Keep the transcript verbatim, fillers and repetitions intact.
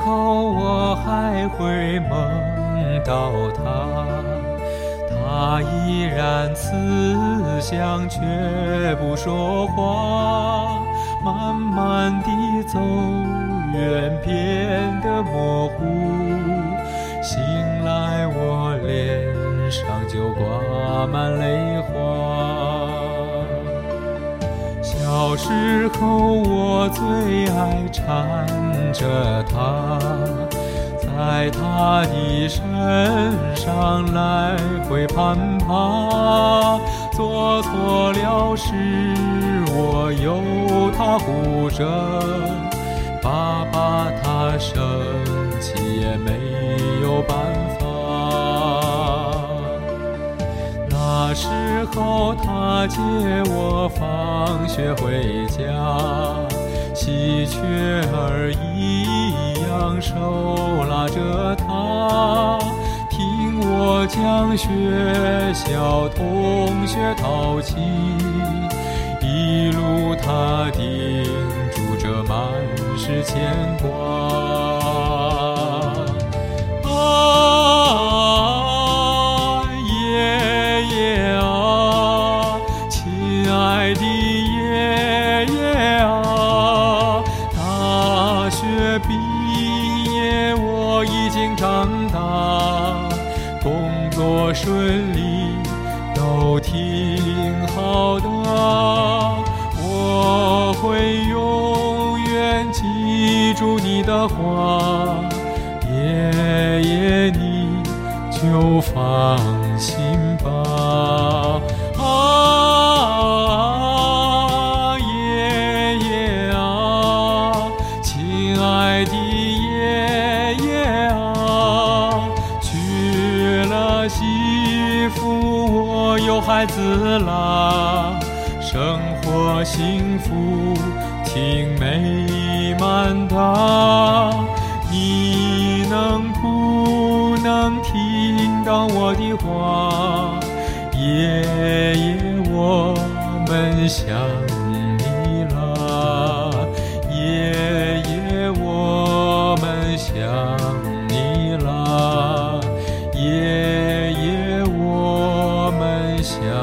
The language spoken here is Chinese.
候我还会梦到他，他依然慈祥却不说话，慢慢地走远变得模糊，醒来我脸上就挂满泪花。小时候我最爱缠着他，在他的身上来回攀爬，做错了事我由他护着，爸爸他生气也没有办法。那时候他接我放学回家，喜鹊儿一样手拉着他，听我讲学校同学淘气，一路他叮嘱着满是牵挂。啊，爷爷啊，亲爱的爷爷啊，大学毕业我已经长大，工作顺利都挺好的，我会永远记住你的话，爷爷你就放心吧。啊，爷爷啊，亲爱的爷爷啊，娶了媳妇我有孩子啦，生活幸福挺美满的，你能不能听到我的话？爷爷我们想你了，爷爷我们想你了，爷爷我们想